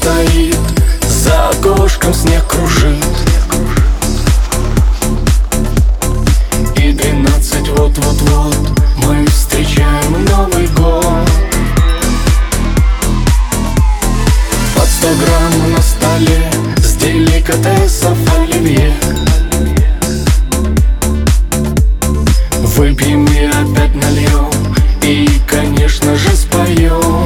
стоит, за окошком снег кружит, и 12 вот-вот-вот мы встречаем Новый год. Под 100 грамм на столе с деликатесов оливье. Выпьем и опять нальем, и, конечно же, споем.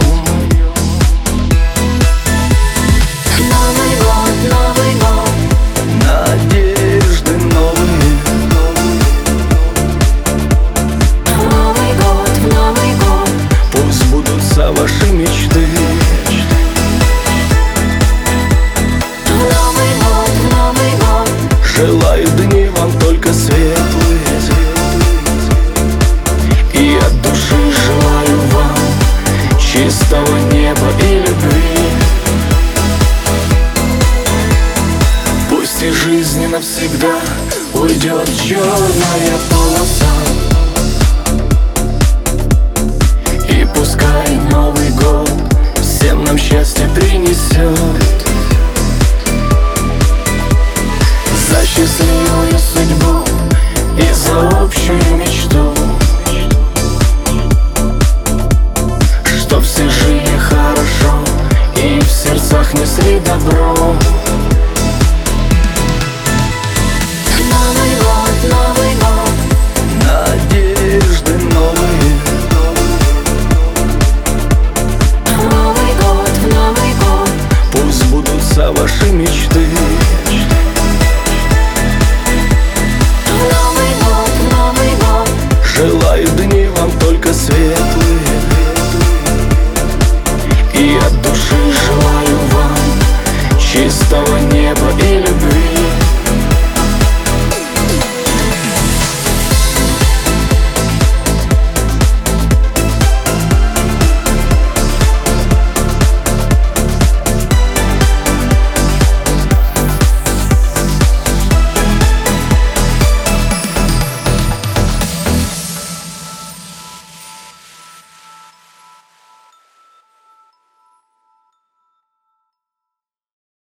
Новый год, Новый год, Надежды новые. Новый год, Новый год, Пусть сбудутся ваши мечты. Новый год, Новый год, Желаю дни вам только светлые, и от души желаю вам чистого неба и любви. Пусть из жизни навсегда уйдет черная полоса, и пускай Новый год всем нам счастье принесет. За счастливую судьбу и за общую мечту, чтоб все жили хорошо и в сердцах несли добро. Новый год, Новый год, Надежды новые. Новый год, Новый год, Пусть сбудутся ваши мечты. Новый год, Новый год, Желаю дни вам